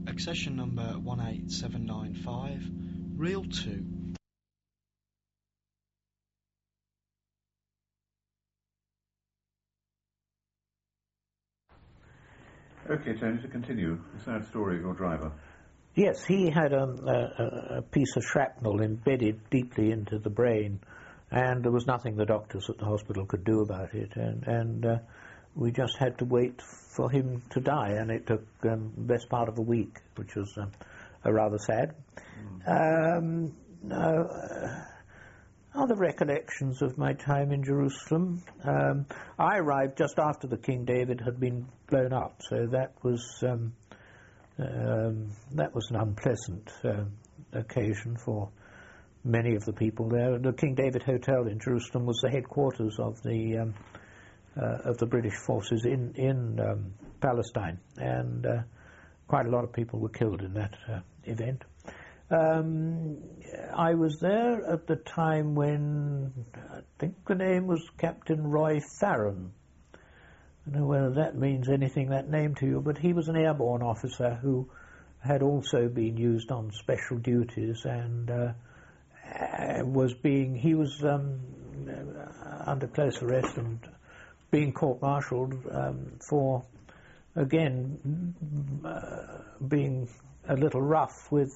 Accession number 18795, reel 2. Okay, Tony, to continue, the sad story of your driver. Yes, he had a piece of shrapnel embedded deeply into the brain, and there was nothing the doctors at the hospital could do about it, and we just had to wait for him to die, and it took the best part of a week, which was rather sad. Other recollections of my time in Jerusalem. I arrived just after the King David had been blown up, so that was an unpleasant occasion for many of the people there. The King David Hotel in Jerusalem was the headquarters of the British forces in Palestine, and quite a lot of people were killed in that event. I was there at the time when I think the name was Captain Roy Farron. I don't know whether that means anything, that name to you, but he was an airborne officer who had also been used on special duties, and was under close arrest and being court-martialed for, again, being a little rough with,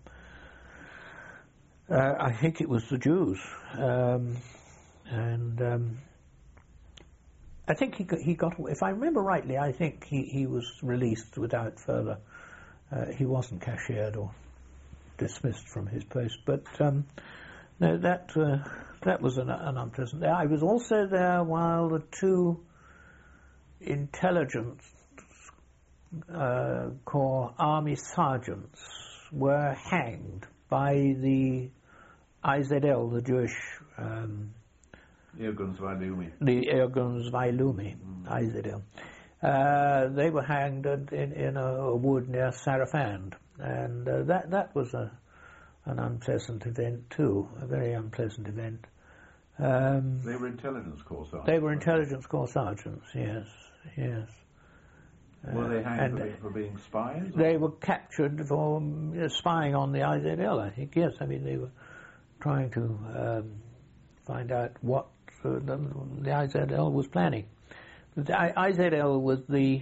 I think it was the Jews, and I think he got, if I remember rightly, I think he was released without further, he wasn't cashiered or dismissed from his post, but no, that was an unpleasant day. I was also there while the two intelligence corps army sergeants were hanged by the IZL, the Jewish Irgun Zwailumi. The Irgun Zwailumi, IZL. They were hanged in a wood near Sarafand, and that was an unpleasant event too, a very unpleasant event. They were intelligence corps sergeants. They were intelligence corps sergeants, yes. Were they hanged for being spies? They were captured for spying on the IZL, I think, yes. I mean, they were trying to find out what the IZL was planning. The IZL was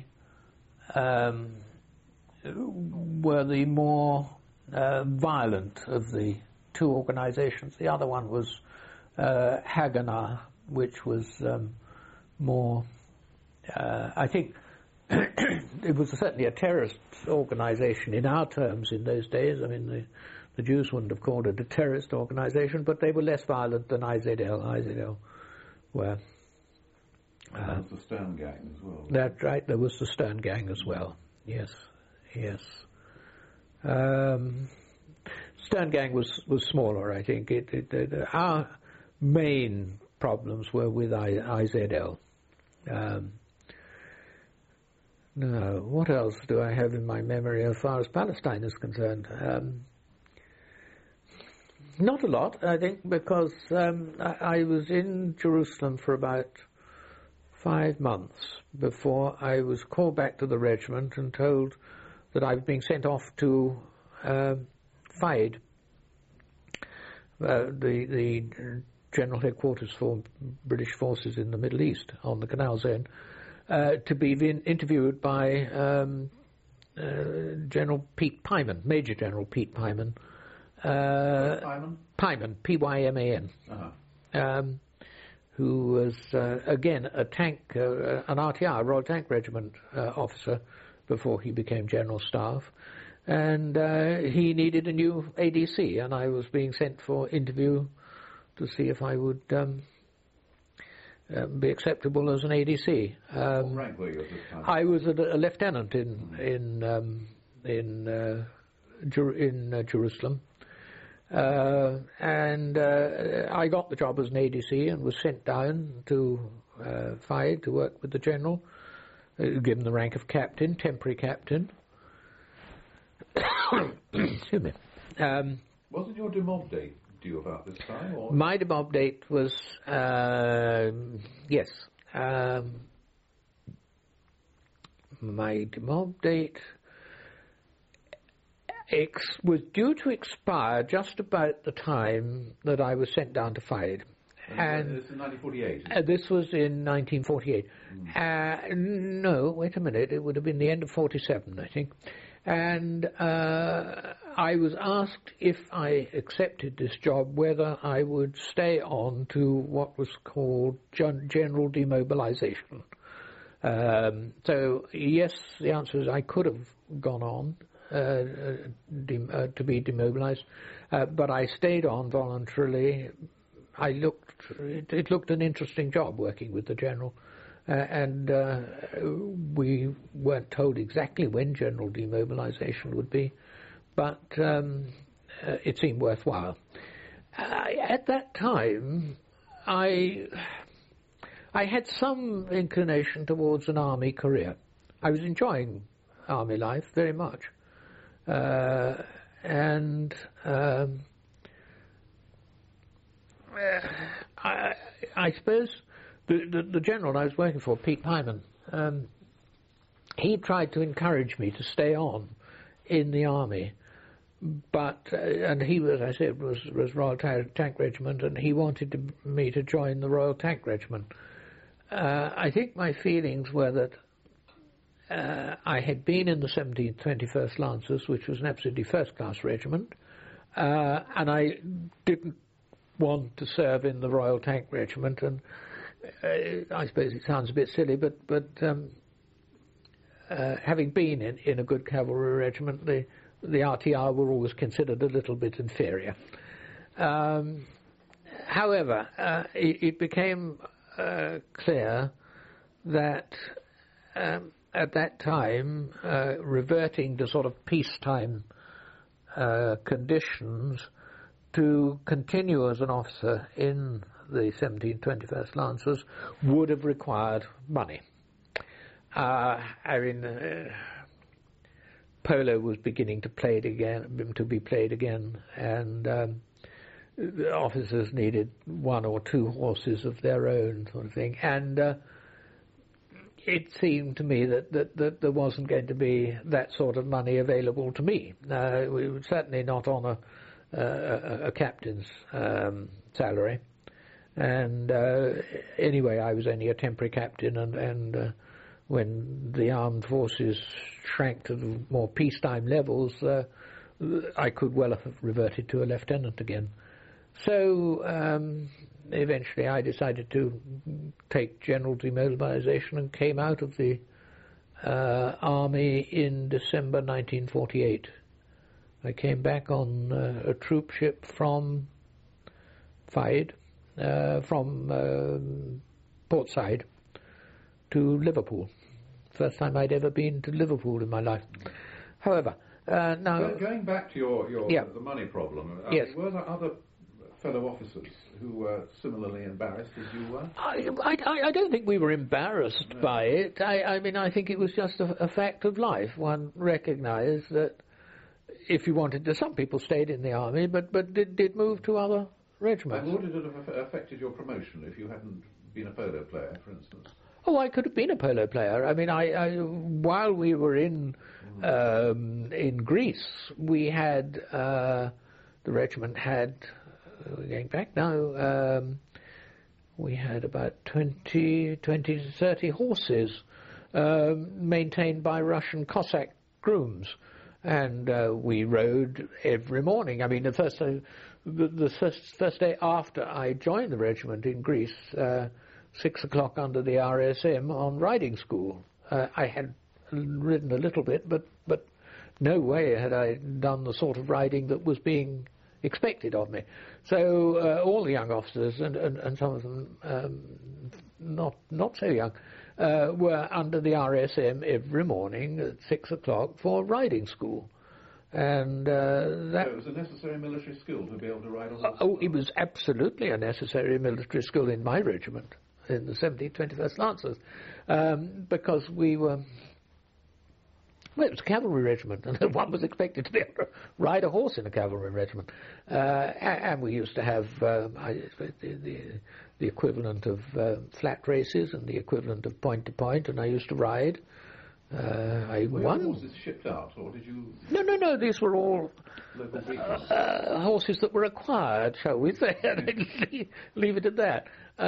were the more violent of the two organizations. The other one was Haganah, which was more, I think, it was certainly a terrorist organization in our terms in those days. I mean, the Jews wouldn't have called it a terrorist organization, but they were less violent than IZL. IZL were... there was the Stern Gang as well. That's right, there was the Stern Gang as well. Yes. Stern Gang was smaller, I think. Our main problems were with IZL. Now, what else do I have in my memory as far as Palestine is concerned? Not a lot, I think, because I was in Jerusalem for about 5 months before I was called back to the regiment and told that I was being sent off to Faid, the general headquarters for British forces in the Middle East on the Canal Zone, to be interviewed by General Pete Pyman, Major General Pete Pyman. Pyman, P-Y-M-A-N. Who was, again, an RTR, Royal Tank Regiment officer before he became General Staff. And he needed a new ADC, and I was being sent for interview to see if I would be acceptable as an ADC. What rank were you at this time? I was a lieutenant in Jerusalem. And I got the job as an ADC and was sent down to Faid to work with the general, given the rank of captain, temporary captain. Excuse me. Wasn't your demob date due about this time? Or? My demob date was, yes. My demob date... was due to expire just about the time that I was sent down to Fide. And this is 1948? This was in 1948. No, wait a minute, it would have been the end of 47, I think. And I was asked if I accepted this job whether I would stay on to what was called general demobilization. So yes, the answer is I could have gone on to be demobilized, but I stayed on voluntarily. It looked an interesting job working with the General, and we weren't told exactly when general demobilization would be, but it seemed worthwhile. At that time, I had some inclination towards an army career. I was enjoying army life very much, and I suppose the general I was working for, Pete Hyman, he tried to encourage me to stay on in the army, but and he was, I said, was Royal Tank Regiment, and he wanted me to join the Royal Tank Regiment. I think my feelings were that I had been in the 17th 21st Lancers, which was an absolutely first-class regiment, and I didn't want to serve in the Royal Tank Regiment, and I suppose it sounds a bit silly, but having been in a good cavalry regiment, the RTR were always considered a little bit inferior. However, it became clear that at that time, reverting to sort of peacetime conditions, to continue as an officer in the 17th 21st Lancers would have required money. Polo was beginning to be played again, and the officers needed one or two horses of their own, sort of thing. And it seemed to me that there wasn't going to be that sort of money available to me. We were certainly not on a captain's salary, and anyway, I was only a temporary captain, and when the armed forces shrank to the more peacetime levels, I could well have reverted to a lieutenant again. So eventually I decided to take general demobilization and came out of the army in December 1948. I came back on a troop ship from Fide, from Portside to Liverpool. First time I'd ever been to Liverpool in my life. However, now... Going back to the money problem, yes. Were there other fellow officers who were similarly embarrassed as you were? I don't think we were embarrassed by it. I think it was just a fact of life. One recognised that if you wanted to, some people stayed in the army, but did move to other regiments. And would it have affected your promotion if you hadn't been a polo player, for instance? Oh, I could have been a polo player. While we were in Greece, we had the regiment had, going back now, we had about 20 to 30 horses maintained by Russian Cossack grooms. And we rode every morning. I mean, the first day after I joined the regiment in Greece, 6 o'clock under the RSM on riding school. I had ridden a little bit, but no way had I done the sort of riding that was being expected of me. So all the young officers, and some of them not so young, were under the RSM every morning at 6 o'clock for riding school. And that... So it was a necessary military skill to be able to ride a horse? Oh, it was absolutely a necessary military skill in my regiment, in the 17th 21st Lancers, because we were... Well, it was a cavalry regiment, and one was expected to be able to ride a horse in a cavalry regiment. And we used to have the equivalent of flat races and the equivalent of point to point, and I used to ride. I Were won. your horses shipped out, or did you No. These were all local breeders? horses that were acquired, shall we say? Leave it at that.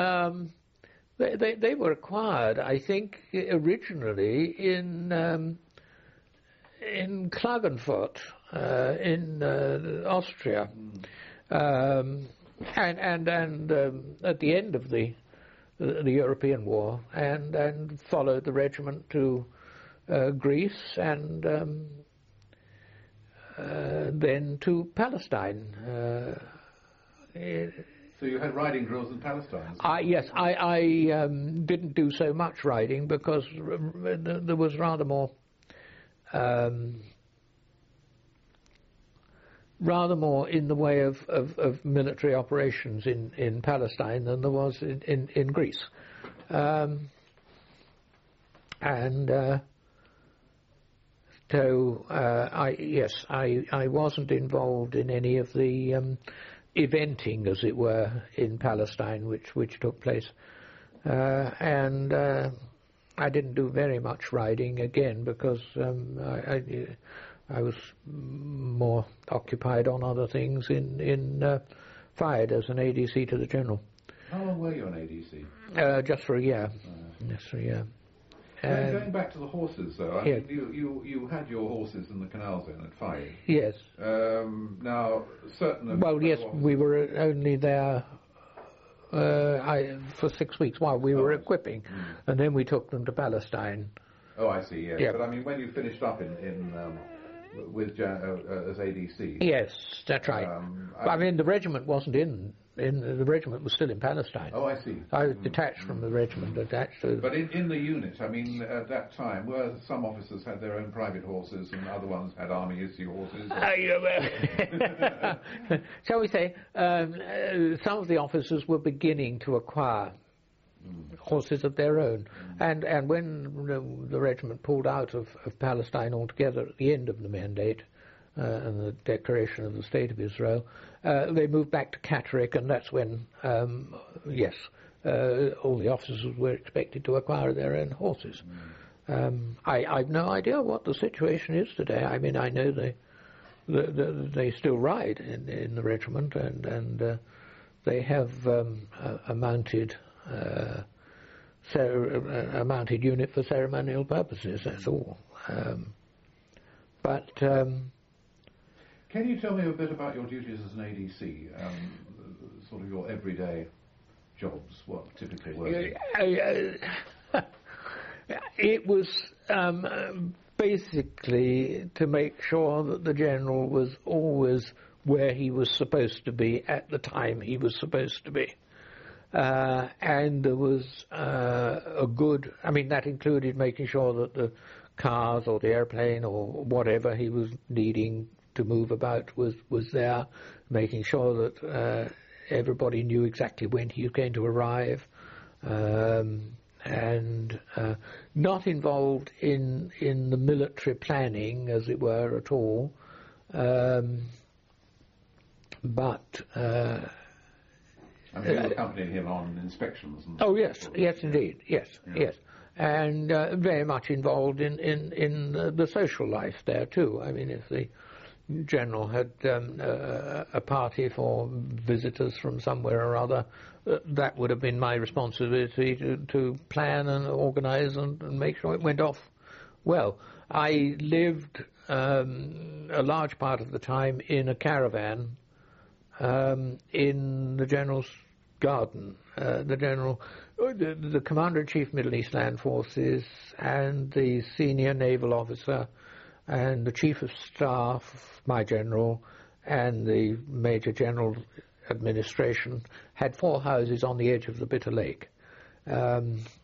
They were acquired, I think, originally in Klagenfurt, in Austria, and at the end of the European War, and followed the regiment to Greece and then to Palestine. So you had riding drills in Palestine? Yes, I didn't do so much riding because there was rather more in the way of military operations in Palestine than there was in Greece. So I wasn't involved in any of the eventing, as it were, in Palestine, which took place, and I didn't do very much riding again because I was more occupied on other things in Fired as an ADC to the General. How long were you an ADC? Just for a year. Just for a year. Going back to the horses, though, I mean, you had your horses in the canals then at Fired. Yes. Now, certain. Well, yes, we were only there for 6 weeks while we were equipping, and then we took them to Palestine. Oh, I see. Yes, yeah. But I mean, when you finished up with as ADC. Yes, that's right. I mean, the regiment wasn't the regiment was still in Palestine. Oh, I see. I was detached from the regiment, attached to... But in the unit, I mean, at that time, were some officers had their own private horses and other ones had army-issue horses? Shall we say, some of the officers were beginning to acquire horses of their own. And when the regiment pulled out of Palestine altogether at the end of the mandate and the declaration of the State of Israel, they moved back to Catterick, and that's when, all the officers were expected to acquire their own horses. I've no idea what the situation is today. I mean, I know they still ride in the regiment, and they have a mounted unit for ceremonial purposes. That's all. Can you tell me a bit about your duties as an ADC? Sort of your everyday jobs. What typically were they? It was basically to make sure that the general was always where he was supposed to be at the time he was supposed to be. And there was that included making sure that the cars or the airplane or whatever he was needing to move about was there, making sure that everybody knew exactly when he was going to arrive, and not involved in the military planning, as it were, at all, but... And you accompanied him on inspections? And yes, indeed, yes. And very much involved in the social life there, too. I mean, if the general had a party for visitors from somewhere or other, that would have been my responsibility to plan and organise and make sure it went off well. I lived a large part of the time in a caravan in the General's garden. The Commander-in-Chief Middle East Land Forces and the senior naval officer and the Chief of Staff, my general, and the Major General administration had 4 houses on the edge of the Bitter Lake. I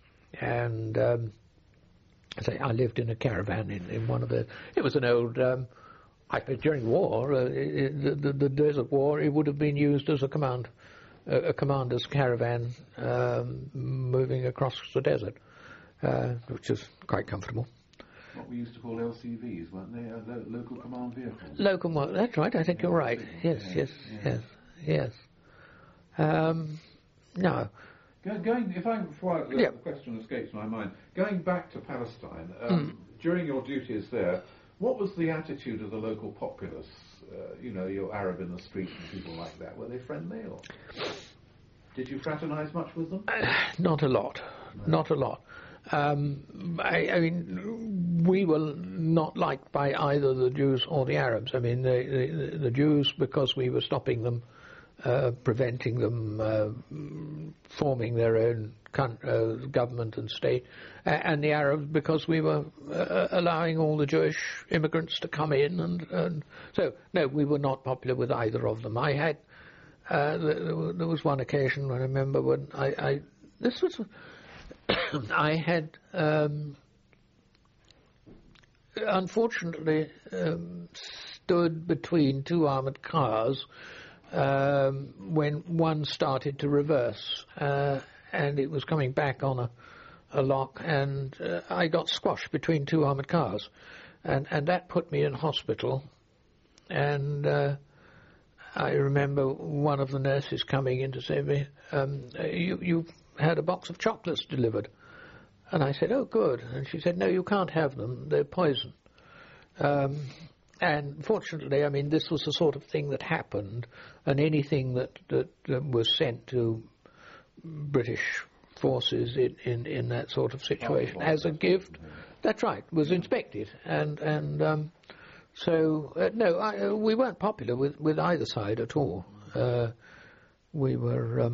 lived in a caravan in one of the... It was an old... during the war, the Desert War, it would have been used as a commander's caravan moving across the desert, which is quite comfortable. What we used to call LCVs, weren't they? Local command vehicles. That's right. I think you're right. Yes. Now, before the question escapes my mind, going back to Palestine, During your duties there, what was the attitude of the local populace? Your Arab in the street and people like that. Were they friendly, or did you fraternise much with them? Not a lot. No. Not a lot. I mean, we were not liked by either the Jews or the Arabs. I mean, the Jews, because we were stopping them, preventing them forming their own government and state, and the Arabs because we were allowing all the Jewish immigrants to come in, and so no, we were not popular with either of them. I had there was one occasion I remember when I had unfortunately stood between two armoured cars when one started to reverse, and it was coming back on a lock, and I got squashed between two armoured cars, and that put me in hospital. And I remember one of the nurses coming in to say to me, you had a box of chocolates delivered. And I said, oh, good. And she said, no, you can't have them. They're poison. And fortunately, I mean, this was the sort of thing that happened, and anything that was sent to British forces in that sort of situation as a gift, that's right, was inspected. And so, no, we weren't popular with either side at all. We were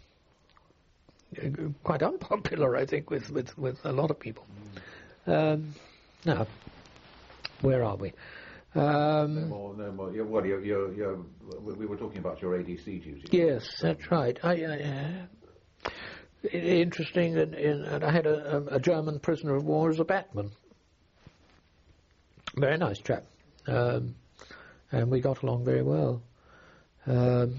quite unpopular, I think, with a lot of people. Now, where are we? No more. We were talking about your ADC duty. Yes, that's right. Interesting, and I had a German prisoner of war as a batman. Very nice chap. And we got along very well. I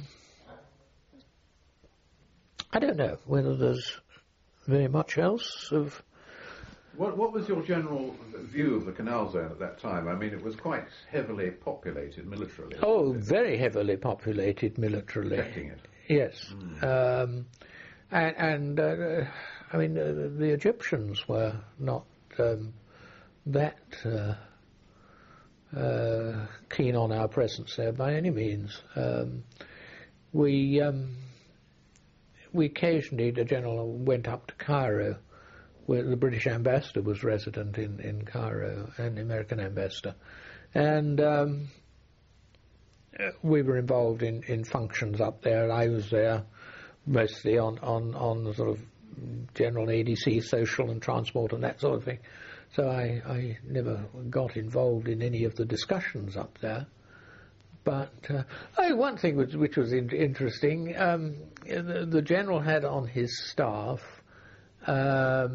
don't know whether there's very much else of... What was your general view of the Canal Zone at that time? I mean, it was quite heavily populated militarily. Oh, very heavily populated militarily. Protecting it. Yes. And I mean, the Egyptians were not that keen on our presence there by any means. We occasionally, the general went up to Cairo, where the British ambassador was resident in Cairo, and the American ambassador. And we were involved in functions up there. I was there mostly on the sort of general ADC, social and transport and that sort of thing. So I never got involved in any of the discussions up there. But one thing which was interesting, the general had on his staff a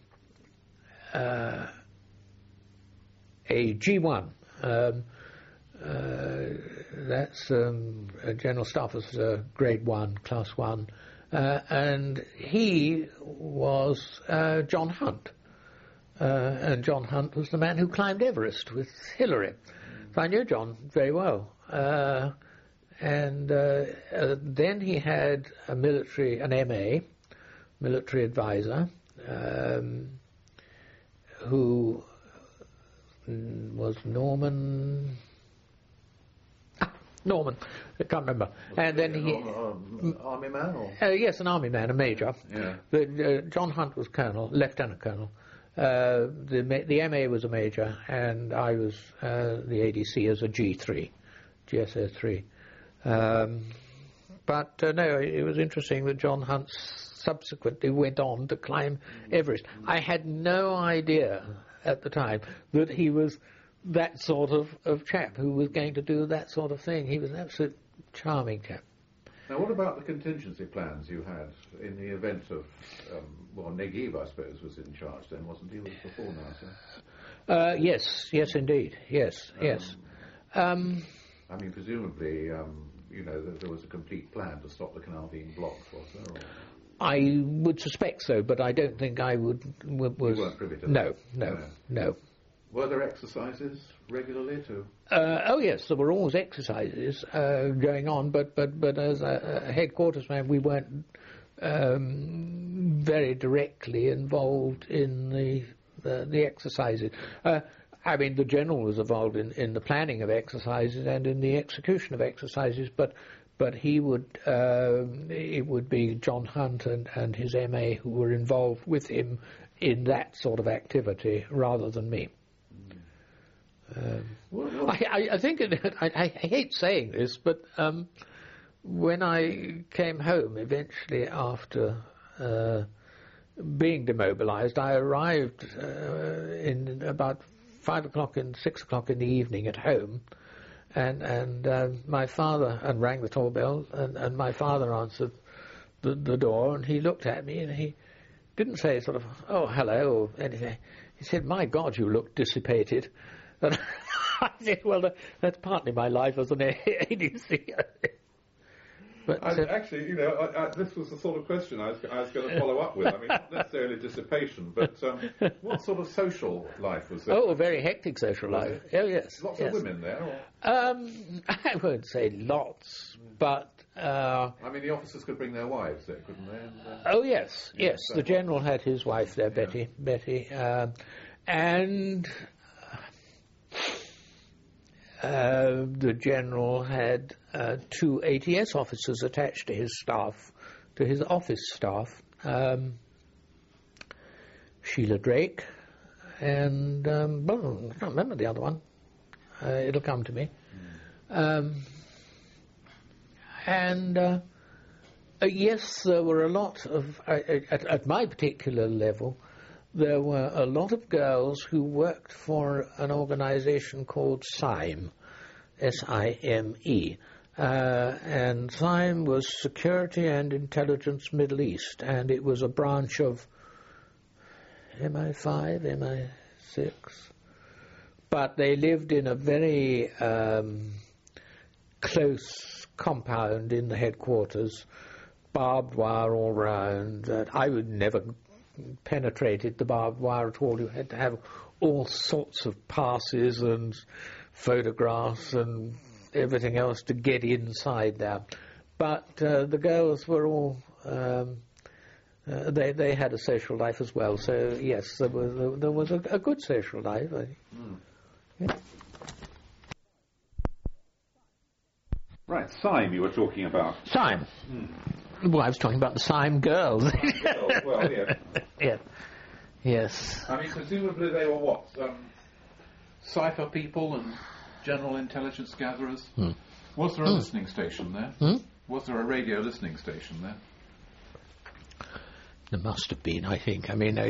G1. That's a general staff officer, grade 1, class 1, and he was John Hunt. And John Hunt was the man who climbed Everest with Hillary. So I knew John very well. And then he had an MA, military advisor, who was Norman, I can't remember. And then he... Army man? Or? Yes, an army man, a major. Yeah. John Hunt was colonel, lieutenant colonel. The MA was a major, and I was the ADC as a G3, GSO 3. But no, it was interesting that John Hunt subsequently went on to climb Everest. I had no idea at the time that he was that sort of chap who was going to do that sort of thing. He was an absolute charming chap. Now, what about the contingency plans you had in the event of, Negev, I suppose, was in charge then, wasn't he? He was before Nasser. Yes, indeed. Yes. I mean, presumably, there was a complete plan to stop the canal being blocked, was there? Or? I would suspect so, but I don't think I was... You weren't privy to that? No. Were there exercises regularly too? Oh yes, there were always exercises going on, but as a headquarters man, we weren't very directly involved in the the exercises. I mean, the general was involved in the planning of exercises and in the execution of exercises, but he would, it would be John Hunt and his MA who were involved with him in that sort of activity rather than me. I think, I hate saying this, but when I came home eventually after being demobilised, I arrived in about 5 o'clock and 6 o'clock in the evening at home, and my father, and rang the doorbell, and my father answered the door, and he looked at me, and he didn't say sort of, oh, hello, or anything. He said, my God, you look dissipated. And I said, well, that's partly my life as an ADC. But, actually, this was the sort of question I was going to follow up with. I mean, not necessarily dissipation, but what sort of social life was there? Oh, a very hectic social life. Oh, yes. Lots of women there? Or? I won't say lots, but... I mean, the officers could bring their wives there, couldn't they? And, oh, yes, yes. The General had his wife there, Betty. And... the General had 2 ATS officers attached to his staff, to his office staff, Sheila Drake, and I can't remember the other one. It'll come to me. Yes, there were a lot of, at my particular level, there were a lot of girls who worked for an organisation called SIME, S-I-M-E. And SIME was Security and Intelligence Middle East, and it was a branch of MI5, MI6. But they lived in a very close compound in the headquarters, barbed wire all round. I would never penetrated the barbed wire at all. You had to have all sorts of passes and photographs and everything else to get inside there. But the girls were all, they had a social life as well. So yes, there was a good social life. Yeah. Right, SIME you were talking about. SIME. Well, I was talking about the SIME girls. Well, yeah. Yeah. Yes. I mean, presumably they were what? Cipher people and general intelligence gatherers? Was there a listening station there? Was there a radio listening station there? There must have been, I think. I mean,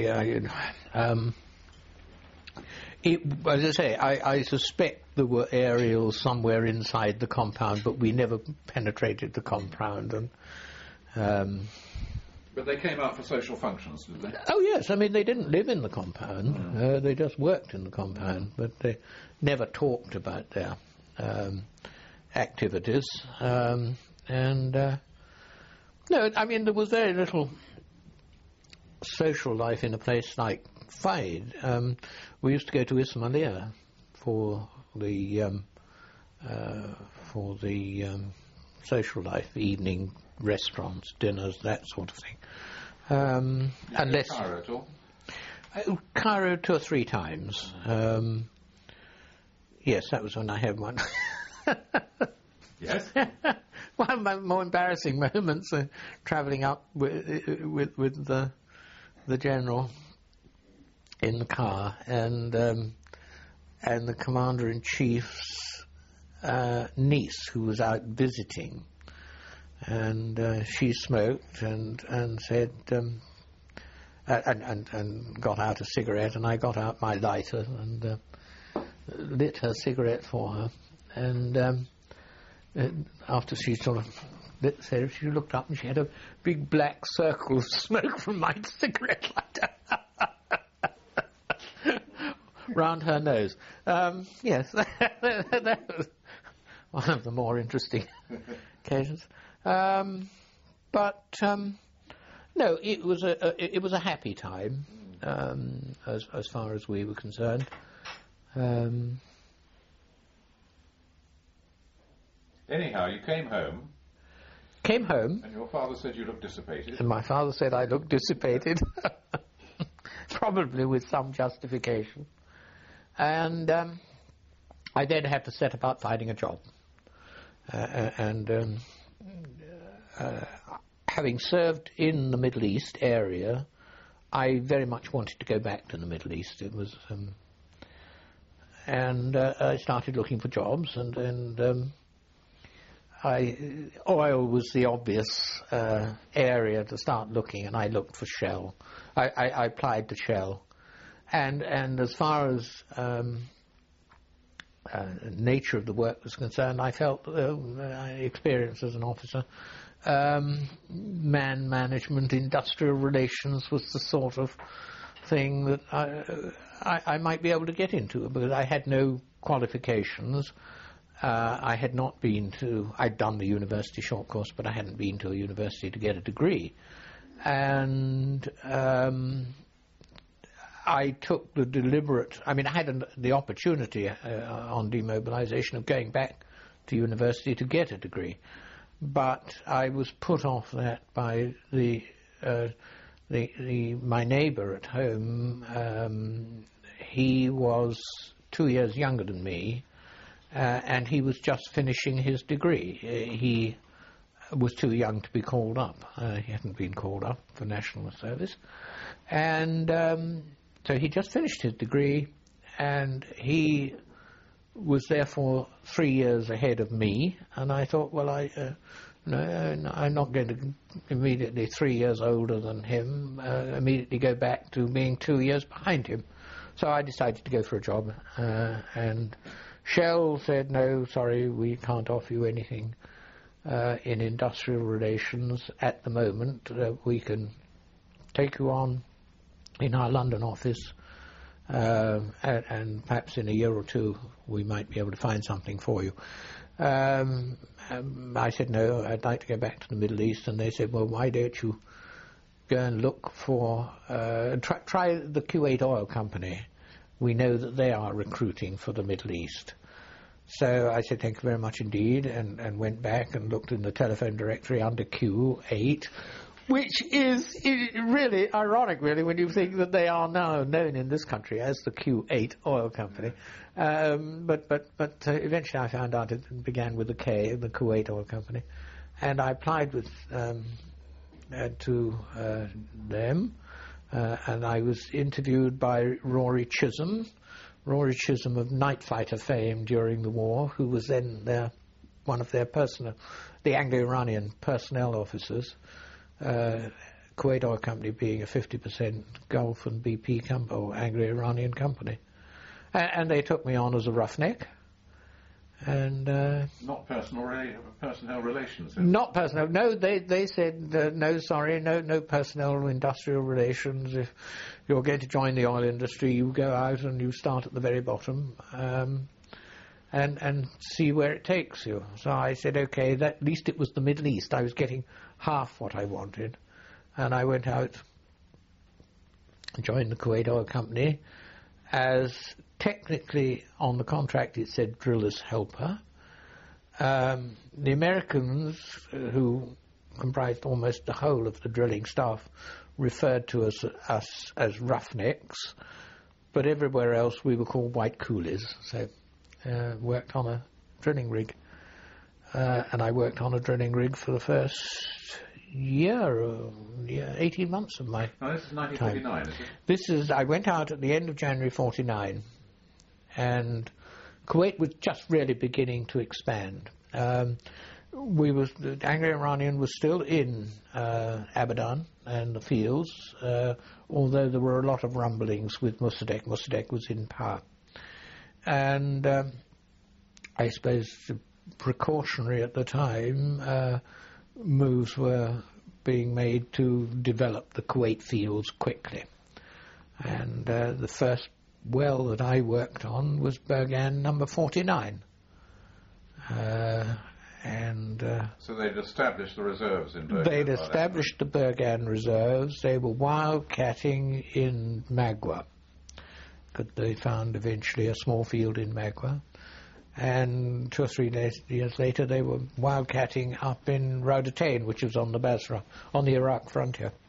as I say, I suspect there were aerials somewhere inside the compound, but we never penetrated the compound. And but they came out for social functions, did they? Oh yes, I mean they didn't live in the compound. They just worked in the compound, but they never talked about their activities. No, I mean there was very little social life in a place like Fide. We used to go to Ismailia for the social life, evening restaurants, dinners, that sort of thing. Unless Cairo at all? Cairo 2 or 3 times. Yes, that was when I had one. Yes. One of my more embarrassing moments, travelling up with the General in the car, and the Commander-in-Chief's niece, who was out visiting, and she smoked and said and got out a cigarette, and I got out my lighter and lit her cigarette for her, and after she sort of lit the cigarette, she looked up and she had a big black circle of smoke from my cigarette lighter round her nose. Yes, that was one of the more interesting occasions. But no, it was a happy time as far as we were concerned. Anyhow, you came home. Came home. And your father said you looked dissipated. And my father said I looked dissipated. probably with some justification. And I then had to set about finding a job. Having served in the Middle East area, I very much wanted to go back to the Middle East. It was, I started looking for jobs, and oil was the obvious area to start looking, and I looked for Shell. I applied to Shell, and as far as nature of the work was concerned, I felt experience as an officer. Man management, industrial relations was the sort of thing that I might be able to get into, because I had no qualifications. I had not been to... I'd done the university short course, but I hadn't been to a university to get a degree. And I took the deliberate... I mean, I had the opportunity on demobilisation of going back to university to get a degree. But I was put off that by my neighbour at home. He was 2 years younger than me, and he was just finishing his degree. He was too young to be called up. He hadn't been called up for national service. And so he just finished his degree, and he was therefore 3 years ahead of me. And I thought, well, I'm not going to immediately, 3 years older than him, immediately go back to being 2 years behind him. So I decided to go for a job, and Shell said, no, sorry, we can't offer you anything in industrial relations at the moment. We can take you on in our London office, and perhaps in a year or two we might be able to find something for you. I said, no, I'd like to go back to the Middle East. And they said, well, why don't you go and look for, try the Kuwait Oil Company. We know that they are recruiting for the Middle East. So I said, thank you very much indeed, and went back and looked in the telephone directory under Q8, which is really ironic, really, when you think that they are now known in this country as the Q8 Oil Company. But eventually I found out it began with a K, the Kuwait Oil Company, and I applied with to them, and I was interviewed by Rory Chisholm of Night Fighter fame during the war, who was then one of their the Anglo-Iranian personnel officers. Kuwait Oil Company being a 50% Gulf and BP or Anglo-Iranian company. And they took me on as a roughneck. And not personnel relations. Not personnel. No, they said no, sorry, no personnel industrial relations. If you're going to join the oil industry, you go out and you start at the very bottom, and see where it takes you. So I said, okay, at least it was the Middle East. I was getting half what I wanted, and I went out, joined the Kuwait Oil Company as, technically on the contract it said driller's helper. The Americans, who comprised almost the whole of the drilling staff, referred to us as roughnecks, but everywhere else we were called white coolies. So worked on a drilling rig, and I worked on a drilling rig for the first year, 18 months of my this is 1949, time. Is it? I went out at the end of January 49, and Kuwait was just really beginning to expand. The Anglo-Iranian was still in Abadan and the fields, although there were a lot of rumblings with Mossadegh. Mossadegh was in power. And I suppose precautionary at the time, moves were being made to develop the Kuwait fields quickly. And the first well that I worked on was Bergan number 49. So they'd established the reserves in Bergan. They'd established the Bergan reserves. They were wildcatting in Magwa. They found eventually a small field in Magwa. And 2 or 3 years later, they were wildcatting up in Raudatain, which was on the Basra, on the Iraq frontier.